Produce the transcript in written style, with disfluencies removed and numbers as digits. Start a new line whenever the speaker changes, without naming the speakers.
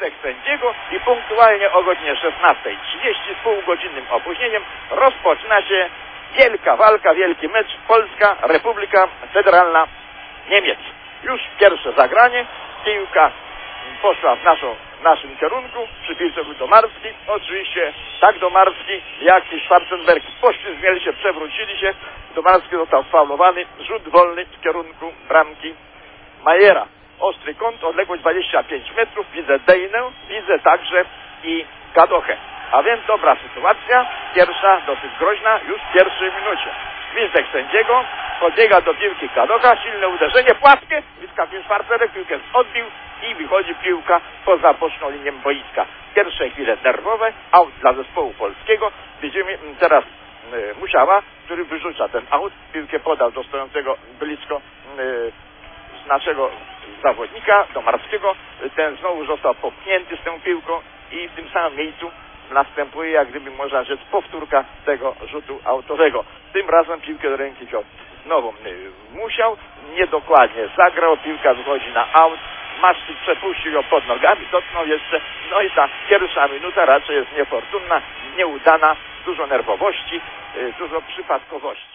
gwizdek sędziego i punktualnie o godzinie 16:30 z półgodzinnym opóźnieniem rozpoczyna się wielka walka, wielki mecz Polska, Republika Federalna Niemiec. Już pierwsze zagranie, piłka poszła w naszym kierunku, przy piłce był Domarski, oczywiście tak Domarski jak i Schwarzenberg poślizgnęli się, przewrócili się, Domarski został faulowany, rzut wolny w kierunku bramki Majera. Ostry kąt, odległość 25 metrów, widzę Dejnę, widzę także i Kadochę. A więc dobra sytuacja, pierwsza, dosyć groźna, już w pierwszej minucie. Gwizdek sędziego, podbiega do piłki Kadocha, silne uderzenie, płaskie, wyskakuje Schwarzenberg, piłkę odbił i wychodzi piłka poza boczną linię boiska. Pierwsze chwile nerwowe, aut dla zespołu polskiego. Widzimy teraz Musiała, który wyrzuca ten aut, piłkę podał do stojącego blisko naszego zawodnika, Domarskiego. Ten znowu został popchnięty z tą piłką i w tym samym miejscu następuje, jak gdyby można rzec, powtórka tego rzutu autowego. Tym razem piłkę do ręki wziął znowu Musiał, niedokładnie zagrał, piłka wychodzi na aut, Maszczyk przepuścił ją pod nogami, dotknął jeszcze, no i ta pierwsza minuta raczej jest niefortunna, nieudana, dużo nerwowości, dużo przypadkowości.